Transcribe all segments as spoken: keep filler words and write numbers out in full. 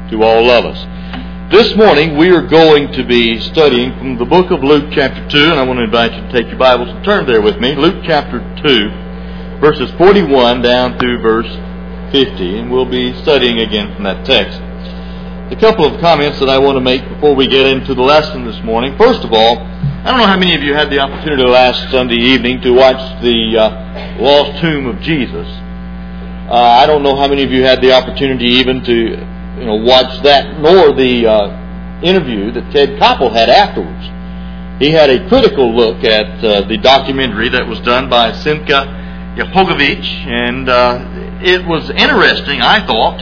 to all of us. This morning we are going to be studying from the book of Luke chapter two, and I want to invite you to take your Bibles and turn there with me. Luke chapter two, verses forty-one down to verse fifty, and we'll be studying again from that text. A couple of comments that I want to make before we get into the lesson this morning. First of all, I don't know how many of you had the opportunity last Sunday evening to watch the uh, Lost Tomb of Jesus. Uh, I don't know how many of you had the opportunity even to you know, watch that, nor the uh, interview that Ted Koppel had afterwards. He had a critical look at uh, the documentary that was done by Simka Yahogovich, and uh, it was interesting, I thought.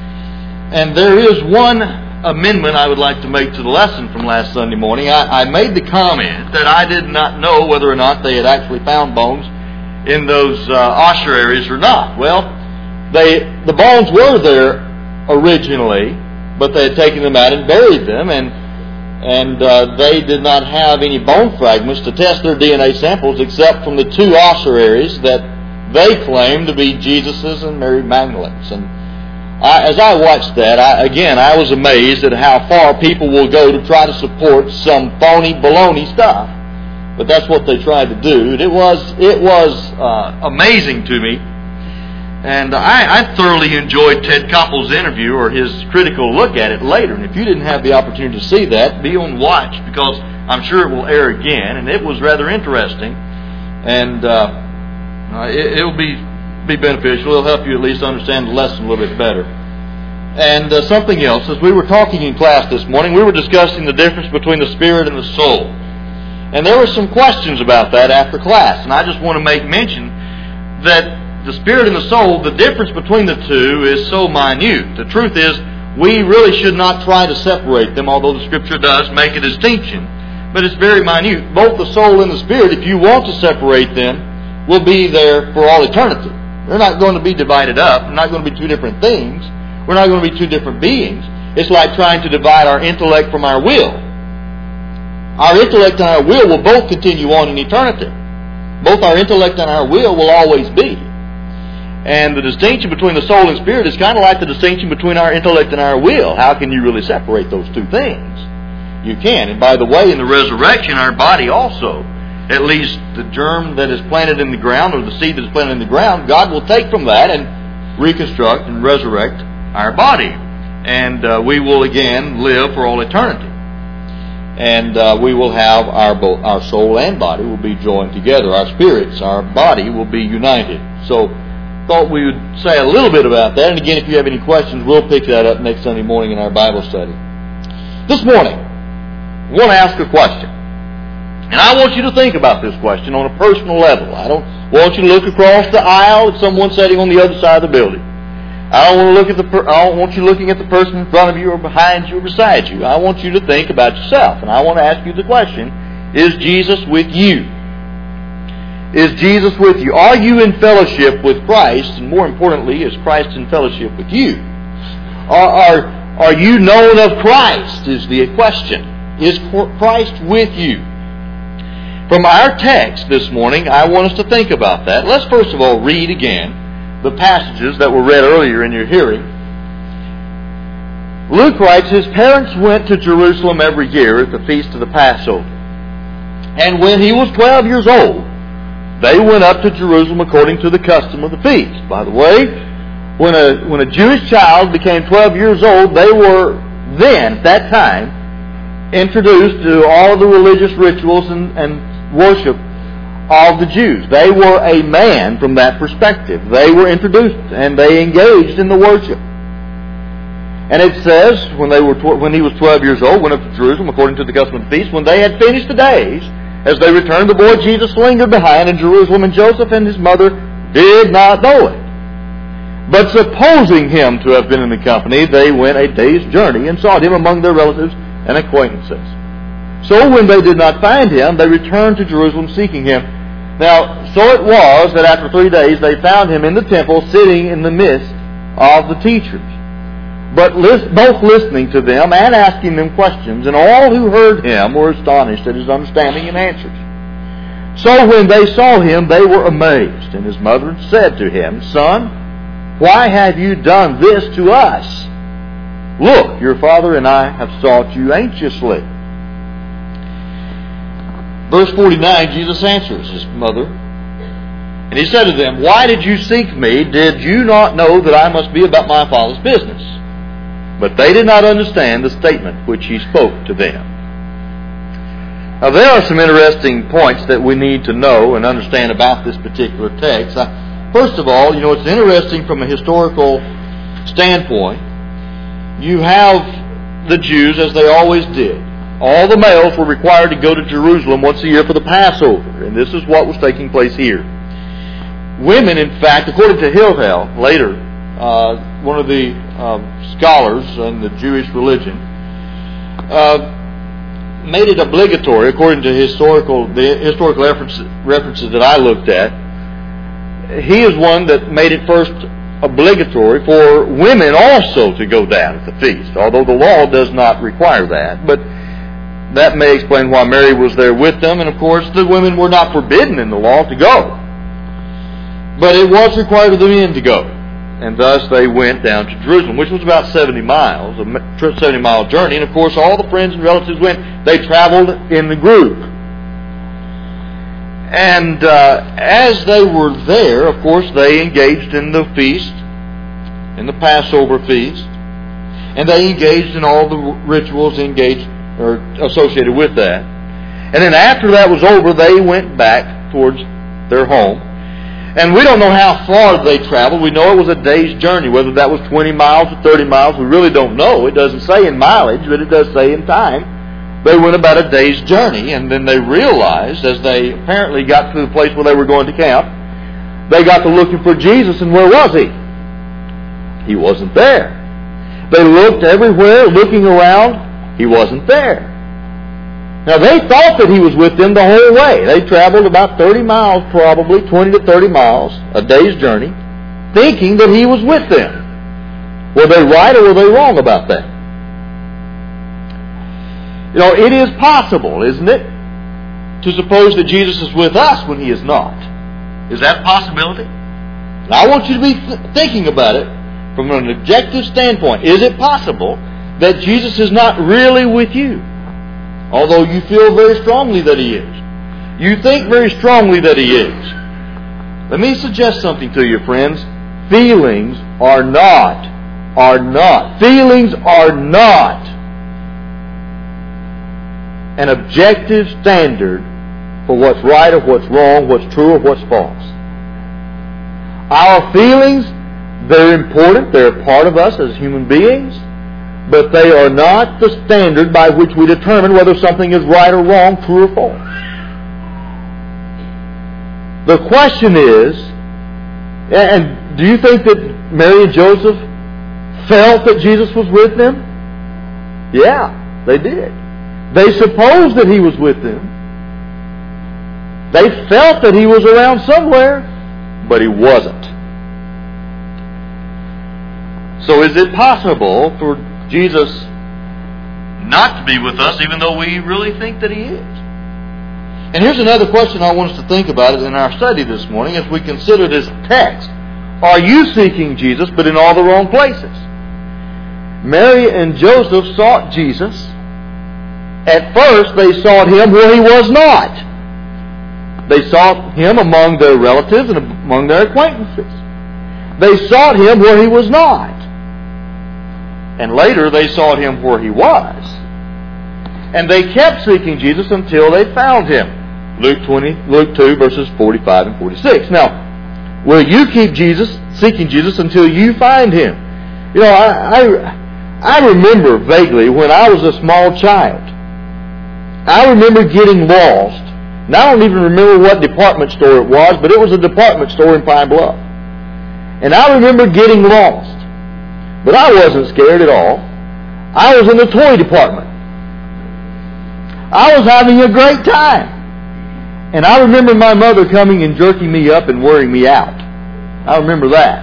And there is one amendment I would like to make to the lesson from last Sunday morning. I, I made the comment that I did not know whether or not they had actually found bones in those uh, ossuaries or not. Well, they the bones were there originally, but they had taken them out and buried them, and and uh, they did not have any bone fragments to test their D N A samples except from the two ossuaries that they claimed to be Jesus's and Mary Magdalene's. And I, as I watched that, I, again, I was amazed at how far people will go to try to support some phony baloney stuff. But that's what they tried to do. It was it was uh, amazing to me. And I, I thoroughly enjoyed Ted Koppel's interview, or his critical look at it later. And if you didn't have the opportunity to see that, be on watch, because I'm sure it will air again. And it was rather interesting. And uh, it will be, be beneficial. It'll help you at least understand the lesson a little bit better. And uh, something else, as we were talking in class this morning, we were discussing the difference between the spirit and the soul. And there were some questions about that after class. And I just want to make mention that the spirit and the soul, the difference between the two is so minute. The truth is, we really should not try to separate them, although the Scripture does make a distinction. But it's very minute. Both the soul and the spirit, if you want to separate them, will be there for all eternity. They're not going to be divided up. They're not going to be two different things. We're not going to be two different beings. It's like trying to divide our intellect from our will. Our intellect and our will will both continue on in eternity. Both our intellect and our will will always be. And the distinction between the soul and spirit is kind of like the distinction between our intellect and our will. How can you really separate those two things? You can. And by the way, in the resurrection, our body also, at least the germ that is planted in the ground, or the seed that is planted in the ground, God will take from that and reconstruct and resurrect our body. And uh, we will again live for all eternity. And uh, we will have our, both our soul and body will be joined together. Our spirits, our body will be united. So, thought we would say a little bit about that. And again, if you have any questions, we'll pick that up next Sunday morning in our Bible study. This morning, I want to ask a question. And I want you to think about this question on a personal level. I don't want you to look across the aisle at someone sitting on the other side of the building. I don't want to look at the per- I don't want you looking at the person in front of you or behind you or beside you. I want you to think about yourself. And I want to ask you the question, is Jesus with you? Is Jesus with you? Are you in fellowship with Christ? And more importantly, is Christ in fellowship with you? Are, are, are you known of Christ, is the question. Is Christ with you? From our text this morning, I want us to think about that. Let's first of all read again the passages that were read earlier in your hearing. Luke writes, his parents went to Jerusalem every year at the feast of the Passover. And when he was twelve years old, they went up to Jerusalem according to the custom of the feast. By the way, when a when a Jewish child became twelve years old, they were then, at that time, introduced to all of the religious rituals and, and worship of the Jews. They were a man from that perspective. They were introduced and they engaged in the worship. And it says, when they were tw- when he was twelve years old, went up to Jerusalem according to the custom of the feast. When they had finished the days, as they returned, the boy Jesus lingered behind in Jerusalem, and Joseph and his mother did not know it. But supposing him to have been in the company, they went a day's journey and sought him among their relatives and acquaintances. So when they did not find him, they returned to Jerusalem seeking him. Now, so it was that after three days they found him in the temple, sitting in the midst of the teachers, but list, both listening to them and asking them questions. And all who heard him were astonished at his understanding and answers. So when they saw him, they were amazed. And his mother said to him, Son, why have you done this to us? Look, your father and I have sought you anxiously. Verse forty-nine, Jesus answers his mother. And he said to them, Why did you seek me? Did you not know that I must be about my Father's business? But they did not understand the statement which he spoke to them. Now there are some interesting points that we need to know and understand about this particular text. Uh, first of all, you know, it's interesting from a historical standpoint. You have the Jews, as they always did. All the males were required to go to Jerusalem once a year for the Passover. And this is what was taking place here. Women, in fact, according to Hillel, later, uh, one of the uh, scholars in the Jewish religion, uh, made it obligatory, according to historical the historical references, references that I looked at. He is one that made it first obligatory for women also to go down at the feast, although the law does not require that. But that may explain why Mary was there with them, and of course the women were not forbidden in the law to go. But it was required of the men to go. And thus they went down to Jerusalem, which was about seventy miles, a seventy mile journey. And of course all the friends and relatives went. They traveled in the group. And uh, as they were there, of course, they engaged in the feast, in the Passover feast. And they engaged in all the rituals engaged or associated with that. And then after that was over, they went back towards their home. And we don't know how far they traveled. We know it was a day's journey. Whether that was twenty miles or thirty miles, we really don't know. It doesn't say in mileage, but it does say in time. They went about a day's journey, and then they realized, as they apparently got to the place where they were going to camp, they got to looking for Jesus, and where was he? He wasn't there. They looked everywhere, looking around. He wasn't there. Now, they thought that he was with them the whole way. They traveled about thirty miles, probably, twenty to thirty miles, a day's journey, thinking that he was with them. Were they right or were they wrong about that? You know, it is possible, isn't it, to suppose that Jesus is with us when he is not. Is that a possibility? And I want you to be th- thinking about it from an objective standpoint. Is it possible that Jesus is not really with you? Although you feel very strongly that he is. You think very strongly that he is. Let me suggest something to you, friends. Feelings are not, are not, feelings are not an objective standard for what's right or what's wrong, what's true or what's false. Our feelings, they're important. They're a part of us as human beings. But they are not the standard by which we determine whether something is right or wrong, true or false. The question is, and do you think that Mary and Joseph felt that Jesus was with them? Yeah, they did. They supposed that he was with them. They felt that he was around somewhere, but he wasn't. So is it possible for Jesus not to be with us, even though we really think that he is? And here's another question I want us to think about in our study this morning as we consider this text. Are you seeking Jesus, but in all the wrong places? Mary and Joseph sought Jesus. At first, they sought him where he was not. They sought him among their relatives and among their acquaintances. They sought him where he was not. And later they sought him where he was. And they kept seeking Jesus until they found him. Luke twenty, Luke two, verses forty-five and forty-six. Now, will you keep Jesus, seeking Jesus until you find him? You know, I, I, I remember vaguely when I was a small child. I remember getting lost. And I don't even remember what department store it was, but it was a department store in Pine Bluff. And I remember getting lost. But I wasn't scared at all. I was in the toy department. I was having a great time. And I remember my mother coming and jerking me up and wearing me out. I remember that.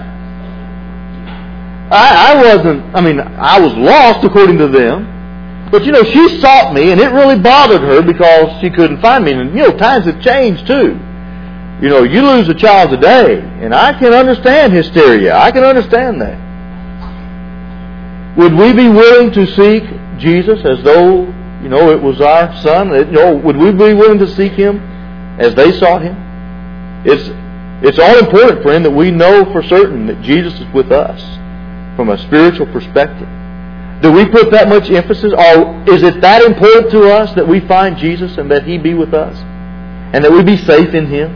I, I wasn't, I mean, I was lost according to them. But, you know, she sought me, and it really bothered her because she couldn't find me. And, you know, times have changed, too. You know, you lose a child today, and I can understand hysteria. I can understand that. Would we be willing to seek Jesus as though, you know, it was our son? You know, would we be willing to seek Him as they sought Him? It's it's all important, friend, that we know for certain that Jesus is with us from a spiritual perspective. Do we put that much emphasis? Or is it that important to us that we find Jesus and that He be with us? And that we be safe in Him?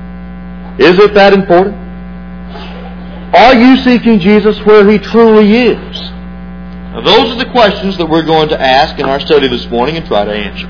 Is it that important? Are you seeking Jesus where He truly is? Now, those are the questions that we're going to ask in our study this morning and try to answer.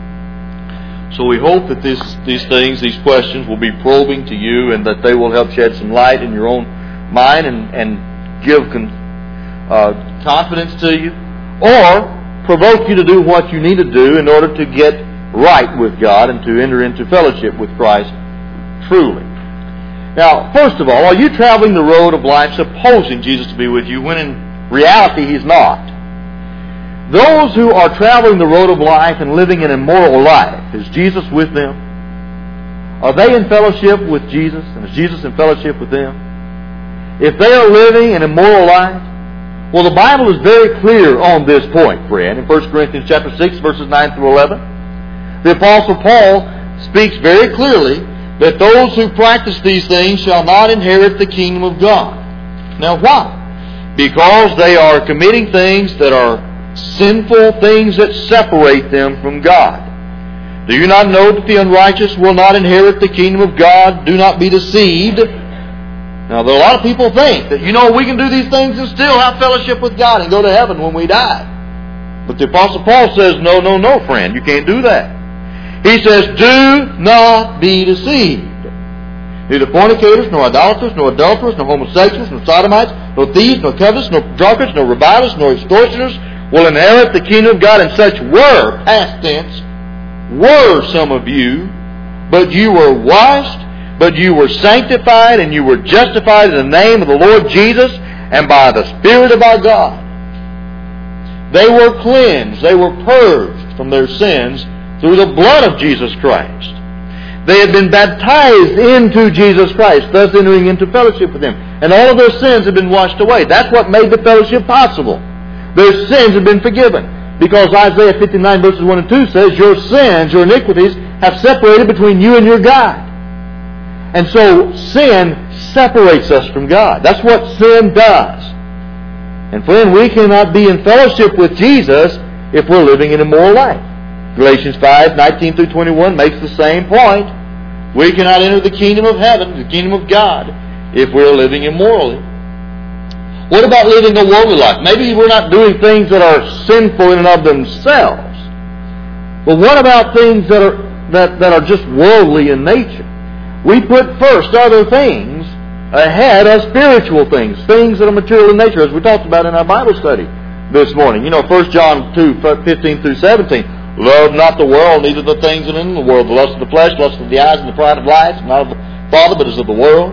So we hope that this, these things, these questions will be probing to you and that they will help shed some light in your own mind and, and give con, uh, confidence to you, or provoke you to do what you need to do in order to get right with God and to enter into fellowship with Christ truly. Now, first of all, are you traveling the road of life supposing Jesus to be with you when in reality He's not? Those who are traveling the road of life and living an immoral life, is Jesus with them? Are they in fellowship with Jesus? And is Jesus in fellowship with them? If they are living an immoral life, well, the Bible is very clear on this point, friend. In First Corinthians chapter six, verses nine through eleven, the Apostle Paul speaks very clearly that those who practice these things shall not inherit the kingdom of God. Now, why? Because they are committing things that are sinful, things that separate them from God. Do you not know that the unrighteous will not inherit the kingdom of God? Do not be deceived. Now, there are a lot of people think that, you know, we can do these things and still have fellowship with God and go to heaven when we die. But the Apostle Paul says, no, no, no, friend, you can't do that. He says, do not be deceived. Neither fornicators, nor idolaters, nor adulterers, nor homosexuals, nor sodomites, nor thieves, nor covetous, nor drunkards, nor revilers, nor extortioners will inherit the kingdom of God. And such were, past tense, were some of you, but you were washed, but you were sanctified, and you were justified in the name of the Lord Jesus, and by the Spirit of our God. They were cleansed, they were purged from their sins through the blood of Jesus Christ. They had been baptized into Jesus Christ, thus entering into fellowship with Him. And all of their sins had been washed away. That's what made the fellowship possible. Their sins have been forgiven. Because Isaiah fifty-nine verses one and two says, your sins, your iniquities, have separated between you and your God. And so sin separates us from God. That's what sin does. And friend, we cannot be in fellowship with Jesus if we're living an immoral life. Galatians five, nineteen through twenty-one makes the same point. We cannot enter the kingdom of heaven, the kingdom of God, if we're living immorally. What about living a worldly life? Maybe we're not doing things that are sinful in and of themselves. But what about things that are that, that are just worldly in nature? We put first other things ahead of spiritual things, things that are material in nature, as we talked about in our Bible study this morning. You know, First John two, fifteen through seventeen. Love not the world, neither the things that are in the world. The lust of the flesh, lust of the eyes, and the pride of life, not of the Father, but is of the world.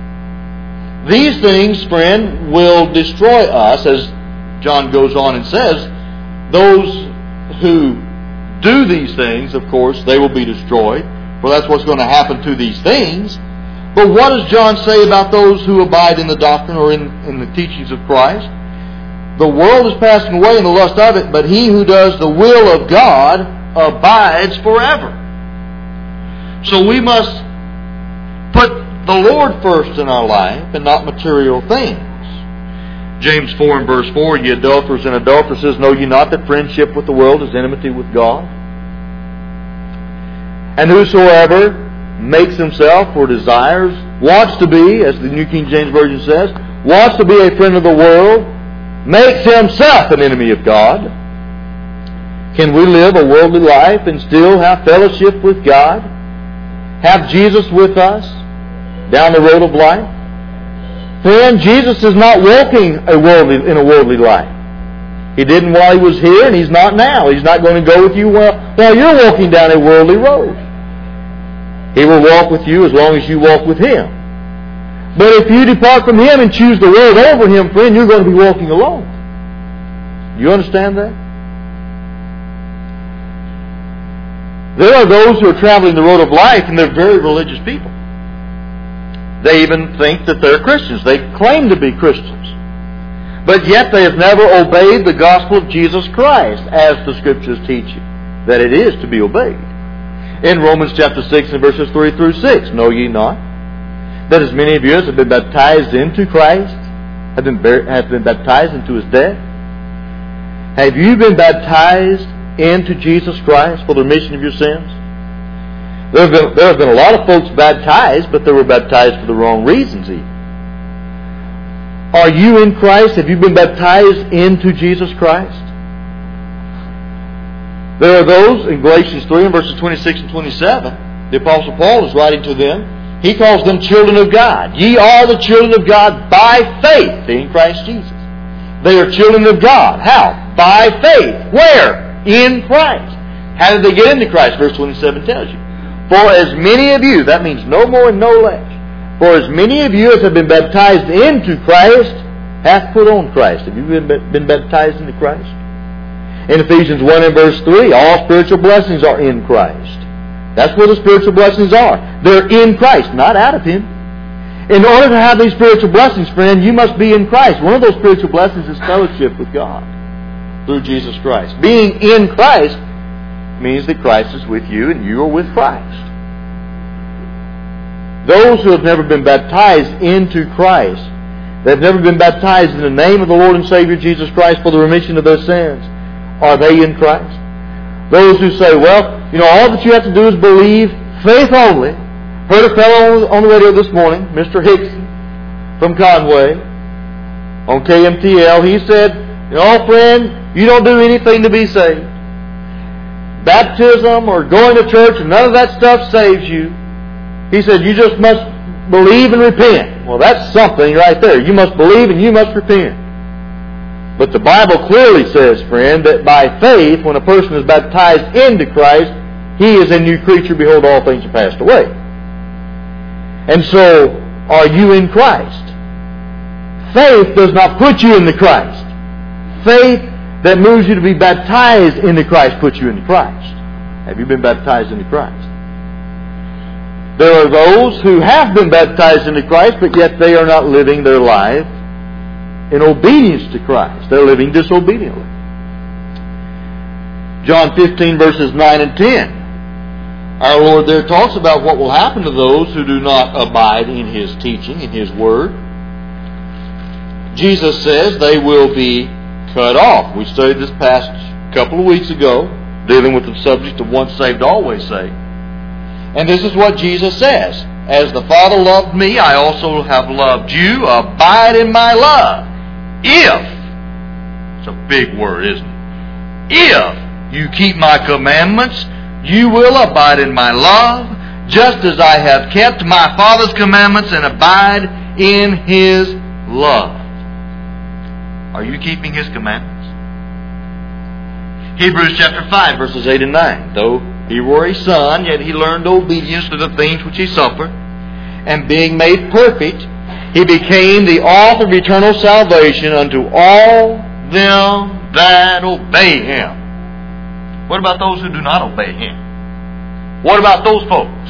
These things, friend, will destroy us, as John goes on and says. Those who do these things, of course, they will be destroyed. For that's what's going to happen to these things. But what does John say about those who abide in the doctrine or in, in the teachings of Christ? The world is passing away in the lust of it, but he who does the will of God abides forever. So we must put the Lord first in our life and not material things. James four and verse four, ye adulterers and adulteresses, know ye not that friendship with the world is enmity with God? And whosoever makes himself or desires, wants to be, as the New King James Version says, wants to be a friend of the world, makes himself an enemy of God. Can we live a worldly life and still have fellowship with God? Have Jesus with us down the road of life? Friend, Jesus is not walking a worldly, in a worldly life. He didn't while He was here, and He's not now. He's not going to go with you while, while you're walking down a worldly road. He will walk with you as long as you walk with Him. But if you depart from Him and choose the world over Him, friend, you're going to be walking alone. You understand that? There are those who are traveling the road of life, and they're very religious people. They even think that they're Christians. They claim to be Christians. But yet they have never obeyed the gospel of Jesus Christ, as the Scriptures teach you, that it is to be obeyed. In Romans chapter six and verses three through six, know ye not that as many of you as have been baptized into Christ, have been, have been baptized into His death? Have you been baptized into Jesus Christ for the remission of your sins? There have been, there have been a lot of folks baptized, but they were baptized for the wrong reasons even. Are you in Christ? Have you been baptized into Jesus Christ? There are those in Galatians three and verses twenty-six and twenty-seven, the Apostle Paul is writing to them. He calls them children of God. Ye are the children of God by faith in Christ Jesus. They are children of God. How? By faith. Where? In Christ. How did they get into Christ? Verse twenty-seven tells you. For as many of you, that means no more and no less, for as many of you as have been baptized into Christ, hath put on Christ. Have you been, been baptized into Christ? In Ephesians one and verse three, all spiritual blessings are in Christ. That's where the spiritual blessings are. They're in Christ, not out of Him. In order to have these spiritual blessings, friend, you must be in Christ. One of those spiritual blessings is fellowship with God through Jesus Christ. Being in Christ means that Christ is with you and you are with Christ. Those who have never been baptized into Christ, that have never been baptized in the name of the Lord and Savior Jesus Christ for the remission of their sins, are they in Christ? Those who say, well, you know, all that you have to do is believe, faith only. Heard a fellow on the radio this morning, Mister Hickson from Conway, on K M T L. He said, you know, friend, you don't do anything to be saved. Baptism or going to church, none of that stuff saves you. He said, you just must believe and repent. Well, that's something right there. You must believe and you must repent. But the Bible clearly says, friend, that by faith, when a person is baptized into Christ, he is a new creature. Behold, all things are passed away. And so, are you in Christ? Faith does not put you into Christ. Faith that moves you to be baptized into Christ puts you into Christ. Have you been baptized into Christ? There are those who have been baptized into Christ, but yet they are not living their life in obedience to Christ. They're living disobediently. John fifteen, verses nine and ten. Our Lord there talks about what will happen to those who do not abide in His teaching, in His Word. Jesus says they will be cut off. We studied this passage a couple of weeks ago, dealing with the subject of once saved, always saved. And this is what Jesus says. As the Father loved me, I also have loved you. Abide in my love. If, it's a big word, isn't it? If you keep my commandments, you will abide in my love, just as I have kept my Father's commandments and abide in His love. Are you keeping His commandments? Hebrews chapter five, verses eight and nine. Though he were a son, yet he learned obedience to the things which he suffered. And being made perfect, he became the author of eternal salvation unto all them that obey Him. What about those who do not obey Him? What about those folks?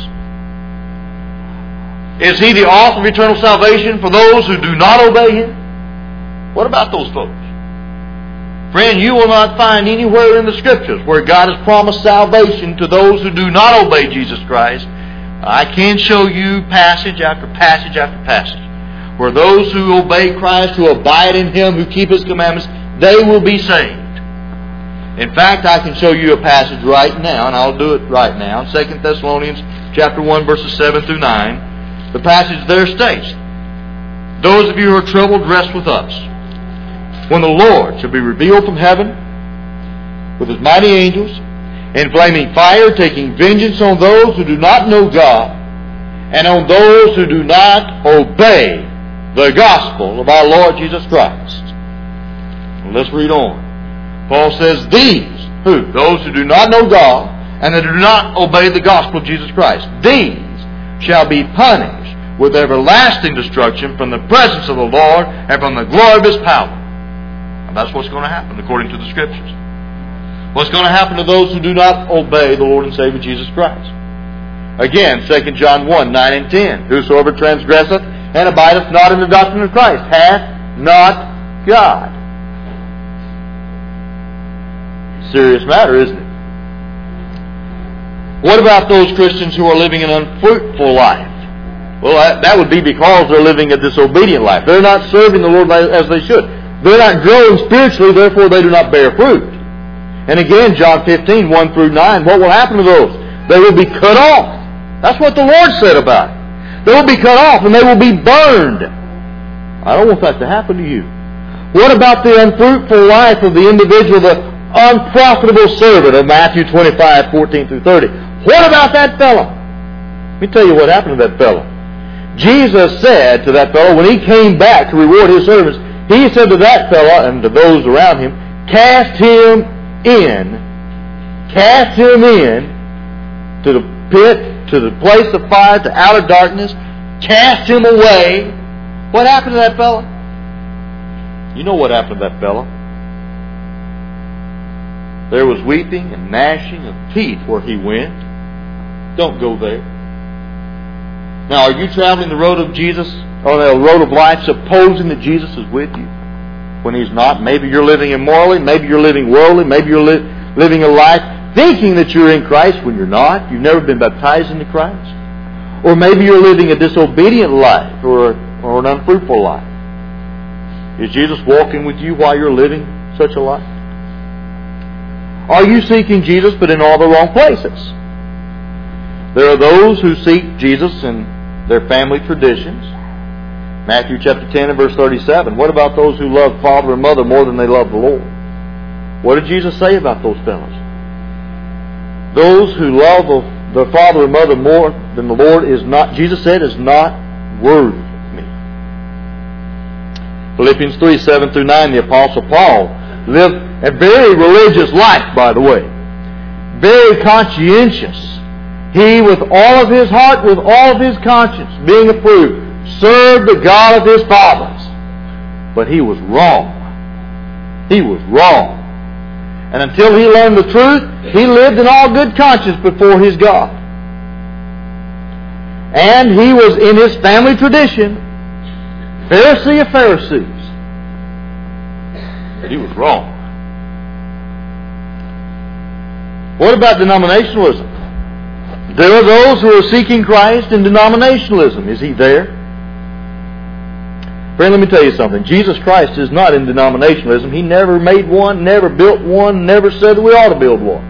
Is He the author of eternal salvation for those who do not obey Him? What about those folks? Friend, you will not find anywhere in the Scriptures where God has promised salvation to those who do not obey Jesus Christ. I can show you passage after passage after passage where those who obey Christ, who abide in Him, who keep His commandments, they will be saved. In fact, I can show you a passage right now, and I'll do it right now. In Second Thessalonians chapter one, verses seven through nine, the passage there states, those of you who are troubled, rest with us. When the Lord shall be revealed from heaven with His mighty angels in flaming fire, taking vengeance on those who do not know God and on those who do not obey the gospel of our Lord Jesus Christ. Well, let's read on. Paul says, these, who? Those who do not know God and that do not obey the gospel of Jesus Christ. These shall be punished with everlasting destruction from the presence of the Lord and from the glory of His power. That's what's going to happen according to the Scriptures. What's going to happen to those who do not obey the Lord and Savior Jesus Christ? Again, Second John one, nine and ten. Whosoever transgresseth and abideth not in the doctrine of Christ hath not God. Serious matter, isn't it? What about those Christians who are living an unfruitful life? Well, that, that would be because they're living a disobedient life. They're not serving the Lord as they should. They're not growing spiritually, therefore they do not bear fruit. And again, John fifteen, one through nine, what will happen to those? They will be cut off. That's what the Lord said about it. They will be cut off and they will be burned. I don't want that to happen to you. What about the unfruitful life of the individual, the unprofitable servant of Matthew twenty-five, fourteen through thirty? What about that fellow? Let me tell you what happened to that fellow. Jesus said to that fellow, when he came back to reward his servants, he said to that fellow and to those around him, cast him in, cast him in to the pit, to the place of fire, to outer darkness, cast him away. What happened to that fellow? You know what happened to that fellow. There was weeping and gnashing of teeth where he went. Don't go there. Now, are you traveling the road of Jesus, or the road of life, supposing that Jesus is with you when He's not? Maybe you're living immorally, maybe you're living worldly, maybe you're li- living a life thinking that you're in Christ when you're not. You've never been baptized into Christ. Or maybe you're living a disobedient life or, or an unfruitful life. Is Jesus walking with you while you're living such a life? Are you seeking Jesus but in all the wrong places? There are those who seek Jesus in their family traditions. Matthew chapter ten and verse thirty-seven. What about those who love father and mother more than they love the Lord? What did Jesus say about those fellows? Those who love their father and mother more than the Lord is not, Jesus said, is not worthy of me. Philippians three, seven through nine, the Apostle Paul lived a very religious life, by the way. Very conscientious. He, with all of his heart, with all of his conscience, being approved, served the God of his fathers. But he was wrong. He was wrong. And until he learned the truth, he lived in all good conscience before his God. And he was in his family tradition, Pharisee of Pharisees. But he was wrong. What about denominationalism? There are those who are seeking Christ in denominationalism. Is He there? Friend, let me tell you something. Jesus Christ is not in denominationalism. He never made one, never built one, never said that we ought to build one.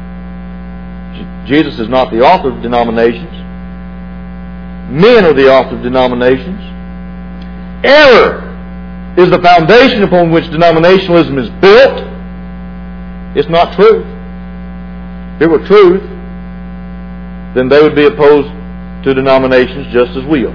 Jesus is not the author of denominations. Men are the author of denominations. Error is the foundation upon which denominationalism is built. It's not truth. If it were truth, then they would be opposed to denominations just as we are.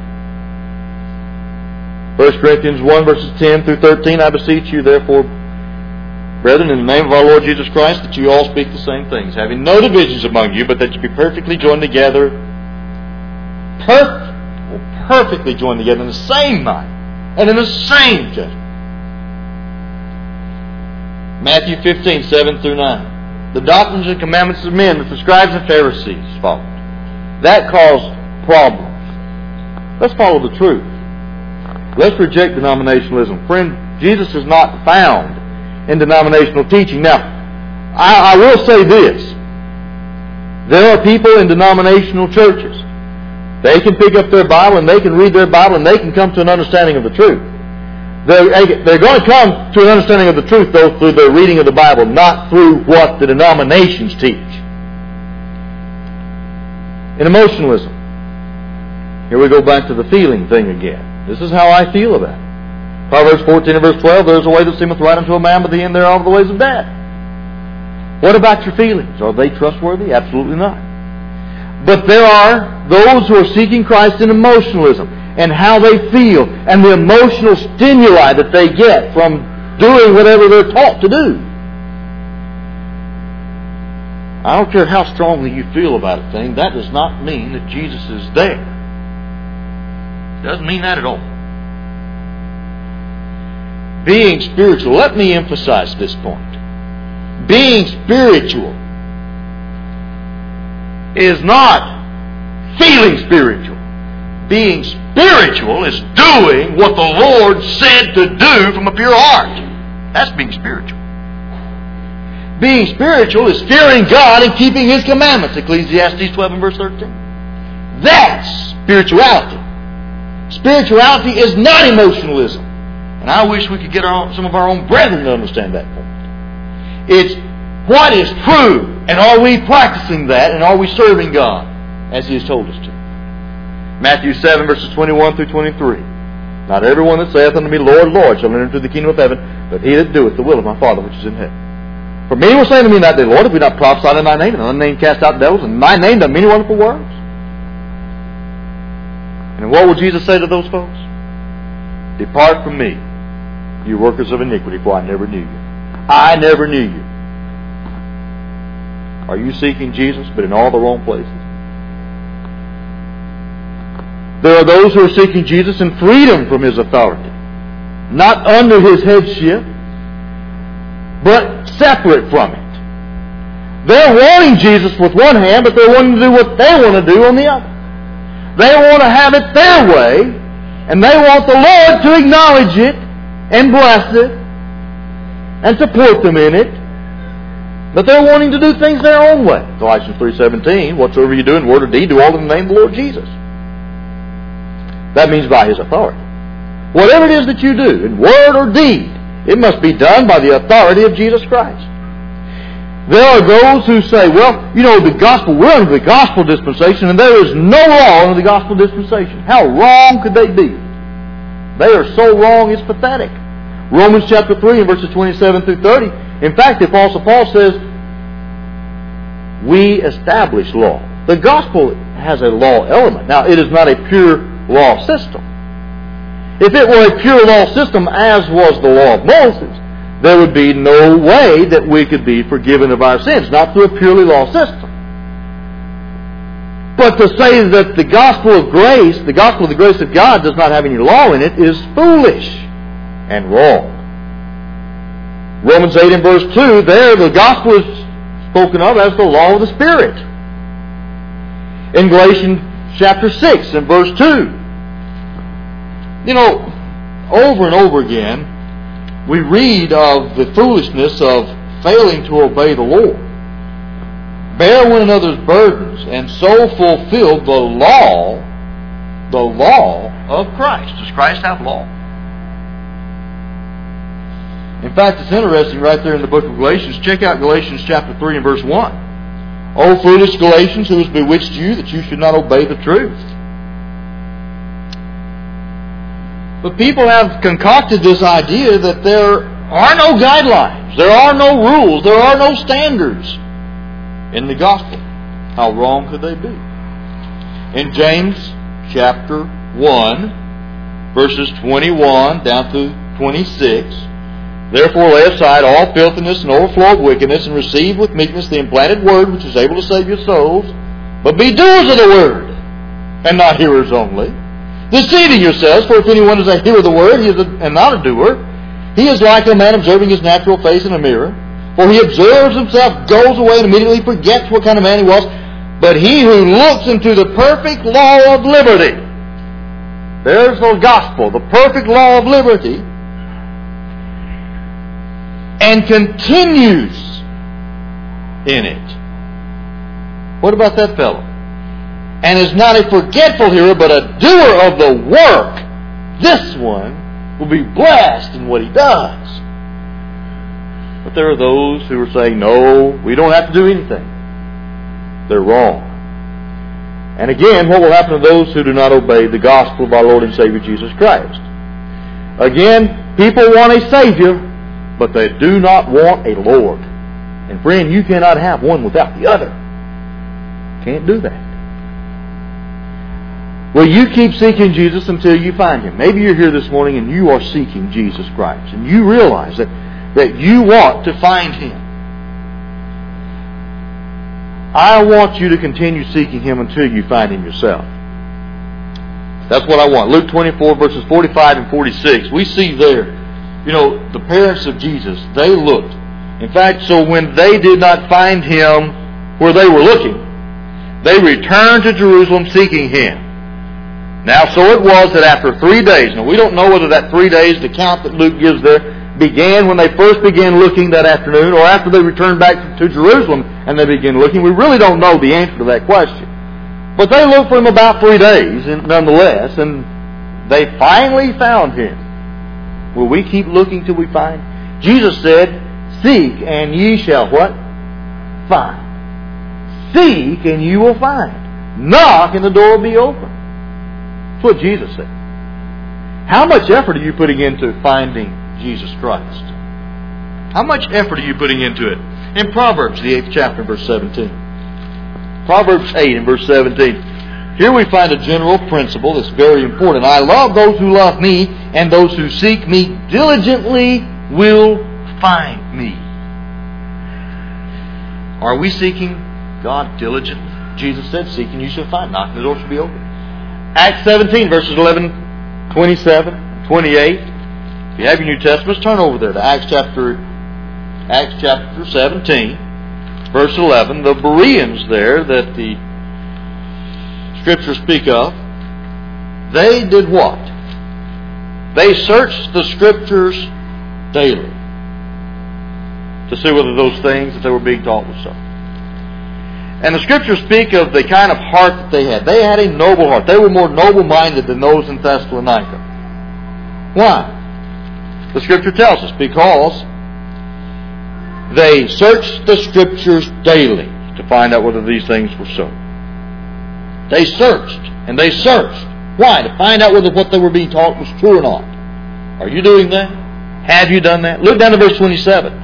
First Corinthians one, verses ten through thirteen, I beseech you, therefore, brethren, in the name of our Lord Jesus Christ, that you all speak the same things, having no divisions among you, but that you be perfectly joined together, perfect, perfectly joined together in the same mind, and in the same judgment. Matthew fifteen, seven through nine. The doctrines and commandments of men that the scribes and Pharisees followed. That caused problems. Let's follow the truth. Let's reject denominationalism. Friend, Jesus is not found in denominational teaching. Now, I, I will say this. There are people in denominational churches. They can pick up their Bible and they can read their Bible and they can come to an understanding of the truth. They're, they're going to come to an understanding of the truth, though, through their reading of the Bible, not through what the denominations teach. In emotionalism, here we go back to the feeling thing again. This is how I feel about it. Proverbs fourteen and verse twelve, there is a way that seemeth right unto a man, but the end thereof are the ways of death. What about your feelings? Are they trustworthy? Absolutely not. But there are those who are seeking Christ in emotionalism, and how they feel, and the emotional stimuli that they get from doing whatever they're taught to do. I don't care how strongly you feel about a thing, that does not mean that Jesus is there. It doesn't mean that at all. Being spiritual, let me emphasize this point. Being spiritual is not feeling spiritual. Being spiritual is doing what the Lord said to do from a pure heart. That's being spiritual. Being spiritual is fearing God and keeping His commandments. Ecclesiastes twelve and verse thirteen. That's spirituality. Spirituality is not emotionalism. And I wish we could get our own, some of our own brethren to understand that point. It's what is true, and are we practicing that, and are we serving God as He has told us to. Matthew seven verses twenty-one through twenty-three. Not everyone that saith unto me, Lord, Lord, shall enter into the kingdom of heaven, but he that doeth the will of my Father which is in heaven. For many will say to me in that day, Lord, have we not prophesied in thy name, and in thy name cast out devils, and in thy name done many wonderful works? And what will Jesus say to those folks? Depart from me, you workers of iniquity, for I never knew you. I never knew you. Are you seeking Jesus, but in all the wrong places? There are those who are seeking Jesus in freedom from His authority, not under His headship, but separate from it. They're wanting Jesus with one hand, but they're wanting to do what they want to do on the other. They want to have it their way, and they want the Lord to acknowledge it and bless it and support them in it. But they're wanting to do things their own way. Colossians three seventeen, whatsoever you do in word or deed, do all in the name of the Lord Jesus. That means by His authority. Whatever it is that you do, in word or deed, it must be done by the authority of Jesus Christ. There are those who say, well, you know, the gospel, we're under the gospel dispensation, and there is no law under the gospel dispensation. How wrong could they be? They are so wrong, it's pathetic. Romans chapter three and verses twenty-seven through thirty. In fact, the Apostle Paul says, we establish law. The gospel has a law element. Now, it is not a pure law system. If it were a pure law system, as was the law of Moses, there would be no way that we could be forgiven of our sins, not through a purely law system. But to say that the gospel of grace, the gospel of the grace of God does not have any law in it is foolish and wrong. Romans eight and verse two, there the gospel is spoken of as the law of the Spirit. In Galatians chapter six and verse two, you know, over and over again, we read of the foolishness of failing to obey the Lord. Bear one another's burdens, and so fulfill the law, the law of Christ. Does Christ have law? In fact, it's interesting right there in the book of Galatians. Check out Galatians chapter three and verse one. O foolish Galatians, who has bewitched you that you should not obey the truth? But people have concocted this idea that there are no guidelines, there are no rules, there are no standards in the gospel. How wrong could they be? In James chapter one, verses twenty-one down to twenty-six, therefore lay aside all filthiness and overflow of wickedness, and receive with meekness the implanted word which is able to save your souls. But be doers of the word, and not hearers only, deceiving yourselves. For if anyone is a hearer of the word he is a, and not a doer, he is like a man observing his natural face in a mirror. For he observes himself, goes away, and immediately forgets what kind of man he was. But he who looks into the perfect law of liberty, there's the gospel, the perfect law of liberty, and continues in it. What about that fellow? And is not a forgetful hearer, but a doer of the work, this one will be blessed in what he does. But there are those who are saying, no, we don't have to do anything. They're wrong. And again, what will happen to those who do not obey the gospel of our Lord and Savior Jesus Christ? Again, people want a Savior, but they do not want a Lord. And friend, you cannot have one without the other. Can't do that. Well, you keep seeking Jesus until you find Him. Maybe you're here this morning and you are seeking Jesus Christ, and you realize that, that you want to find Him. I want you to continue seeking Him until you find Him yourself. That's what I want. Luke twenty-four, verses forty-five and forty-six. We see there, you know, the parents of Jesus, they looked. In fact, so when they did not find Him where they were looking, they returned to Jerusalem seeking Him. Now, so it was that after three days, now we don't know whether that three days, the count that Luke gives there, began when they first began looking that afternoon or after they returned back to Jerusalem and they began looking. We really don't know the answer to that question. But they looked for him about three days, nonetheless, and they finally found him. Will we keep looking till we find? Jesus said, seek and ye shall what? Find. Seek and you will find. Knock and the door will be open. That's what Jesus said. How much effort are you putting into finding Jesus Christ? How much effort are you putting into it? In Proverbs, the eighth chapter, verse seventeen. Proverbs eight and verse seventeen. Here we find a general principle that's very important. I love those who love me, and those who seek me diligently will find me. Are we seeking God diligently? Jesus said, seek and you shall find. Knock and the door shall be open. Acts seventeen, verses eleven, twenty-seven, twenty-eight. If you have your New Testaments, turn over there to Acts chapter, Acts chapter seventeen, verse eleven. The Bereans there that the Scriptures speak of, they did what? They searched the Scriptures daily to see whether those things that they were being taught were so. And the Scriptures speak of the kind of heart that they had. They had a noble heart. They were more noble-minded than those in Thessalonica. Why? The Scripture tells us, because they searched the Scriptures daily to find out whether these things were so. They searched, and they searched. Why? To find out whether what they were being taught was true or not. Are you doing that? Have you done that? Look down to verse twenty-seven.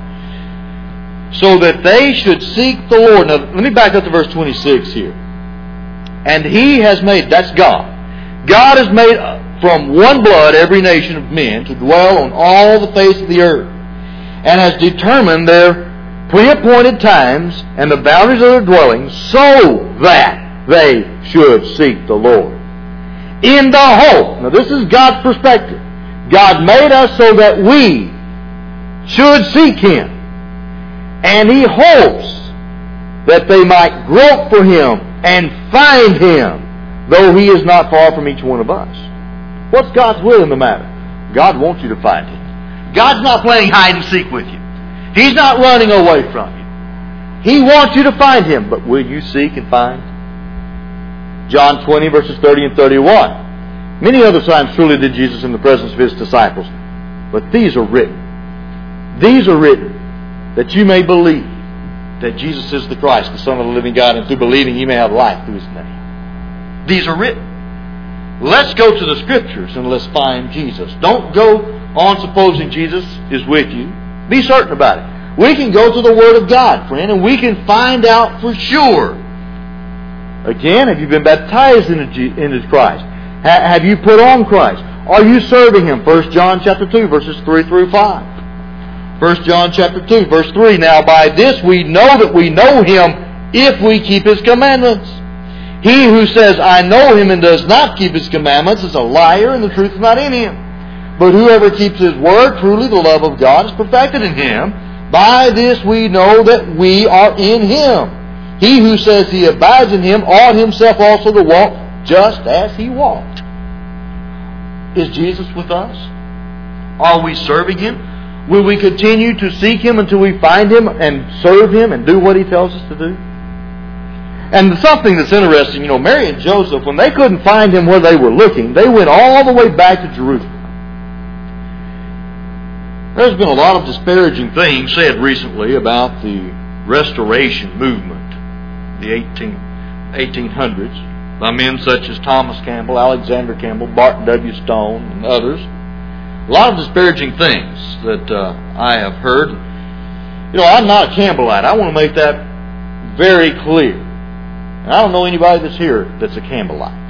So that they should seek the Lord. Now, let me back up to verse twenty-six here. And He has made, that's God. God has made from one blood every nation of men to dwell on all the face of the earth, and has determined their pre-appointed times and the boundaries of their dwellings, so that they should seek the Lord. In the hope. Now this is God's perspective. God made us so that we should seek Him. And He hopes that they might grope for Him and find Him, though He is not far from each one of us. What's God's will in the matter? God wants you to find Him. God's not playing hide and seek with you. He's not running away from you. He wants you to find Him, but will you seek and find? John twenty, verses thirty and thirty-one. Many other times truly did Jesus in the presence of His disciples, but these are written. These are written that you may believe that Jesus is the Christ, the Son of the living God, and through believing you may have life through His name. These are written. Let's go to the Scriptures and let's find Jesus. Don't go on supposing Jesus is with you. Be certain about it. We can go to the Word of God, friend, and we can find out for sure. Again, have you been baptized into Christ? Have you put on Christ? Are you serving Him? First John chapter two, verses three through five. First John chapter two, verse three. Now by this we know that we know Him if we keep His commandments. He who says, I know Him and does not keep His commandments is a liar, and the truth is not in him. But whoever keeps His word, truly the love of God is perfected in him. By this we know that we are in Him. He who says he abides in Him ought himself also to walk just as He walked. Is Jesus with us? Are we serving Him? Will we continue to seek Him until we find Him and serve Him and do what He tells us to do? And something that's interesting, you know, Mary and Joseph, when they couldn't find Him where they were looking, they went all the way back to Jerusalem. There's been a lot of disparaging things said recently about the Restoration movement, the eighteen hundreds, by men such as Thomas Campbell, Alexander Campbell, Barton W. Stone, and others. A lot of disparaging things that uh, I have heard. You know, I'm not a Campbellite. I want to make that very clear. And I don't know anybody that's here that's a Campbellite.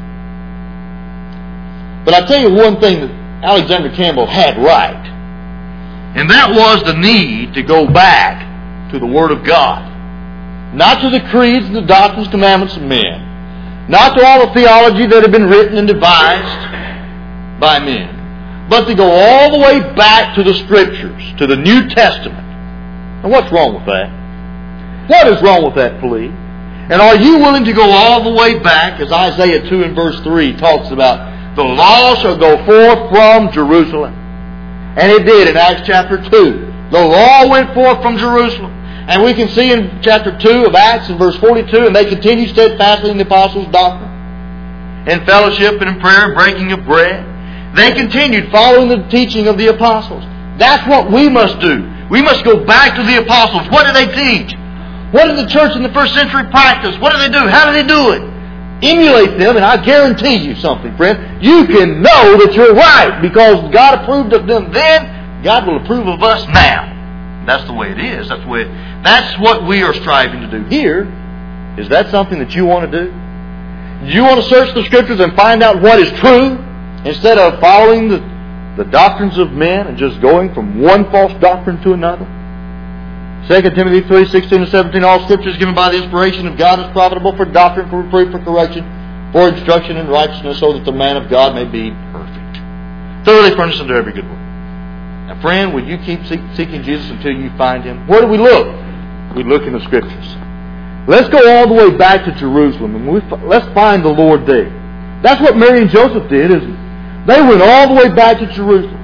But I'll tell you one thing that Alexander Campbell had right. And that was the need to go back to the Word of God. Not to the creeds and the doctrines, commandments of men. Not to all the theology that had been written and devised by men. But to go all the way back to the Scriptures, to the New Testament. And what's wrong with that? What is wrong with that plea? And are you willing to go all the way back, as Isaiah two and verse three talks about, The law shall go forth from Jerusalem. And it did in Acts chapter two. The law went forth from Jerusalem. And we can see in chapter two of Acts in verse forty-two, and they continued steadfastly in the apostles' doctrine, in fellowship and in prayer and breaking of bread. They continued following the teaching of the apostles. That's what we must do. We must go back to the apostles. What did they teach? What did the church in the first century practice? What did they do? How did they do it? Emulate them, and I guarantee you something, friend. You can know that you're right because God approved of them then. God will approve of us now. That's the way it is. That's the way. It, that's what we are striving to do here. Is that something that you want to do? Do you want to search the Scriptures and find out what is true instead of following the, the doctrines of men and just going from one false doctrine to another? Second Timothy three, sixteen and seventeen, all Scripture is given by the inspiration of God is profitable for doctrine, for reproof, for correction, for instruction in righteousness, so that the man of God may be perfect, thoroughly furnished unto every good work. Now, friend, will you keep seeking Jesus until you find Him? Where do we look? We look in the Scriptures. Let's go all the way back to Jerusalem, and we, let's find the Lord there. That's what Mary and Joseph did, isn't it? They went all the way back to Jerusalem.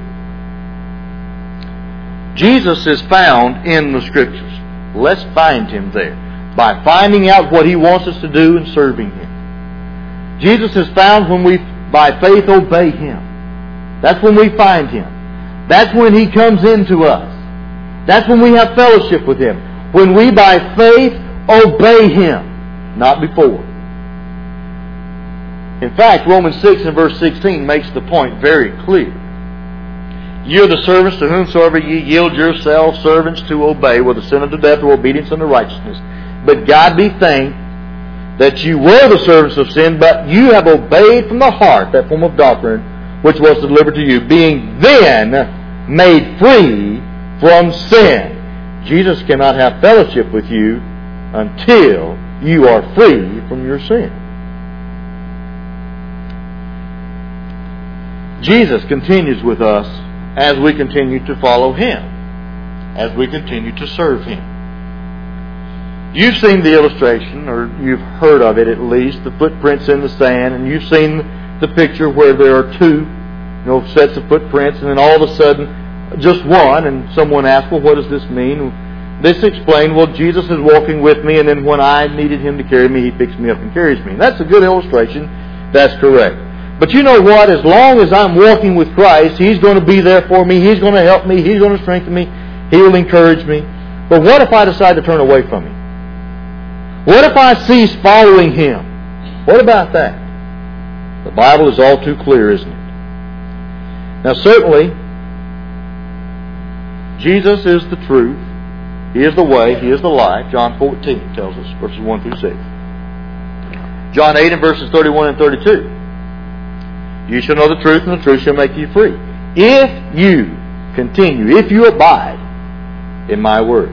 Jesus is found in the Scriptures. Let's find Him there by finding out what He wants us to do and serving Him. Jesus is found when we, by faith, obey Him. That's when we find Him. That's when He comes into us. That's when we have fellowship with Him. When we, by faith, obey Him, not before. In fact, Romans six and verse sixteen makes the point very clear. Ye are the servants to whomsoever ye yield yourselves servants to obey, whether sin unto death or obedience unto righteousness. But God be thanked that you were the servants of sin, but you have obeyed from the heart that form of doctrine which was delivered to you, being then made free from sin. Jesus cannot have fellowship with you until you are free from your sin. Jesus continues with us as we continue to follow Him, as we continue to serve Him. You've seen the illustration, or you've heard of it at least, the footprints in the sand, and you've seen the picture where there are two, you know, sets of footprints, and then all of a sudden, just one, and someone asks, well, what does this mean? This explained, well, Jesus is walking with me, and then when I needed Him to carry me, He picks me up and carries me. And that's a good illustration. That's correct. But you know what? As long as I'm walking with Christ, He's going to be there for me. He's going to help me. He's going to strengthen me. He will encourage me. But what if I decide to turn away from Him? What if I cease following Him? What about that? The Bible is all too clear, isn't it? Now certainly, Jesus is the truth. He is the way. He is the life. John fourteen tells us, verses one through six. John eight and verses thirty-one and thirty-two. You shall know the truth, and the truth shall make you free. If you continue, if you abide in my word.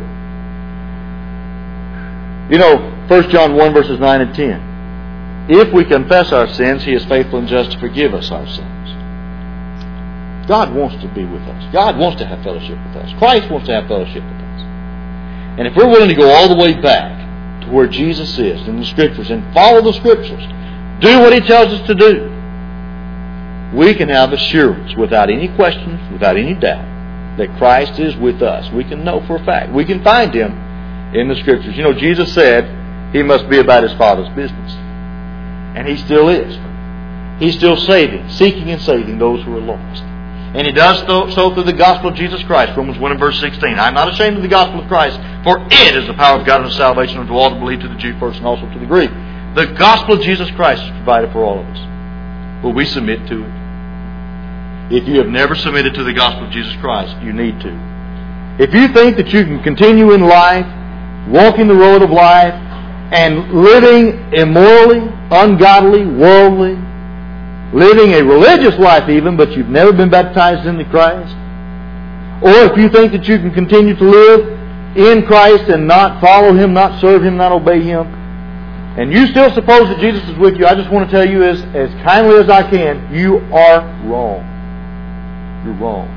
You know, First John one verses nine and ten. If we confess our sins, He is faithful and just to forgive us our sins. God wants to be with us. God wants to have fellowship with us. Christ wants to have fellowship with us. And if we're willing to go all the way back to where Jesus is in the Scriptures and follow the Scriptures, do what He tells us to do, we can have assurance without any questions, without any doubt, that Christ is with us. We can know for a fact. We can find Him in the Scriptures. You know, Jesus said He must be about His Father's business. And He still is. He's still saving, seeking and saving those who are lost. And He does so through the gospel of Jesus Christ. Romans one and verse sixteen. I am not ashamed of the gospel of Christ, for it is the power of God unto salvation unto all that believe, to the Jew first and also to the Greek. The gospel of Jesus Christ is provided for all of us. Will we submit to it? If you have never submitted to the gospel of Jesus Christ, you need to. If you think that you can continue in life, walking the road of life, and living immorally, ungodly, worldly, living a religious life even, but you've never been baptized into Christ, or if you think that you can continue to live in Christ and not follow Him, not serve Him, not obey Him, and you still suppose that Jesus is with you, I just want to tell you as, as kindly as I can, you are wrong. You're wrong.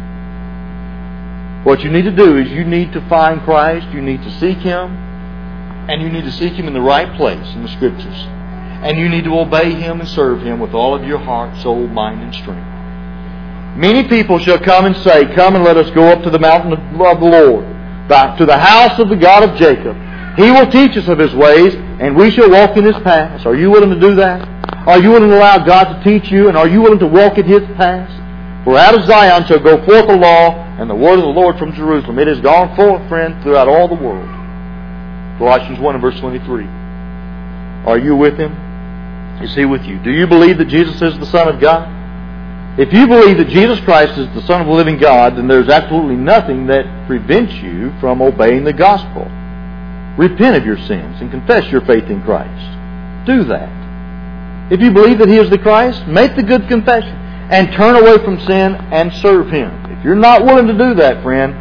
What you need to do is you need to find Christ, you need to seek Him, and you need to seek Him in the right place in the Scriptures. And you need to obey Him and serve Him with all of your heart, soul, mind, and strength. Many people shall come and say, Come and let us go up to the mountain of the Lord, to the house of the God of Jacob. He will teach us of His ways, and we shall walk in His paths. Are you willing to do that? Are you willing to allow God to teach you, and are you willing to walk in His paths? For out of Zion shall go forth the law, and the word of the Lord from Jerusalem. It has gone forth, friend, throughout all the world. Colossians one and verse twenty-three. Are you with Him? Is He with you? Do you believe that Jesus is the Son of God? If you believe that Jesus Christ is the Son of the living God, then there's absolutely nothing that prevents you from obeying the gospel. Repent of your sins and confess your faith in Christ. Do that. If you believe that He is the Christ, make the good confession and turn away from sin and serve Him. If you're not willing to do that, friend,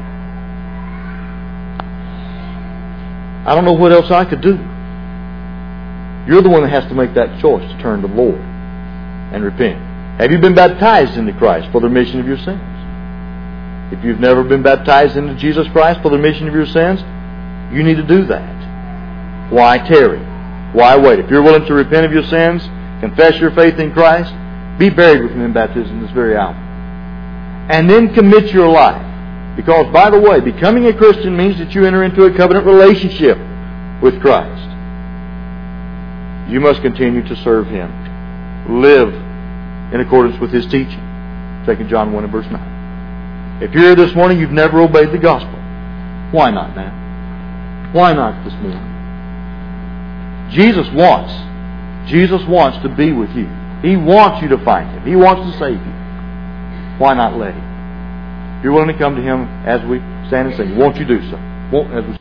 I don't know what else I could do. You're the one that has to make that choice to turn to the Lord and repent. Have you been baptized into Christ for the remission of your sins? If you've never been baptized into Jesus Christ for the remission of your sins, you need to do that. Why tarry? Why wait? If you're willing to repent of your sins, confess your faith in Christ, be buried with Him in baptism this very hour. And then commit your life. Because, by the way, becoming a Christian means that you enter into a covenant relationship with Christ. You must continue to serve Him. Live in accordance with His teaching. Second John one and verse nine. If you're here this morning, you've never obeyed the gospel. Why not now? Why not this morning? Jesus wants, Jesus wants to be with you. He wants you to find Him. He wants to save you. Why not let Him? If you're willing to come to Him as we stand and sing, won't you do so? Won't, as we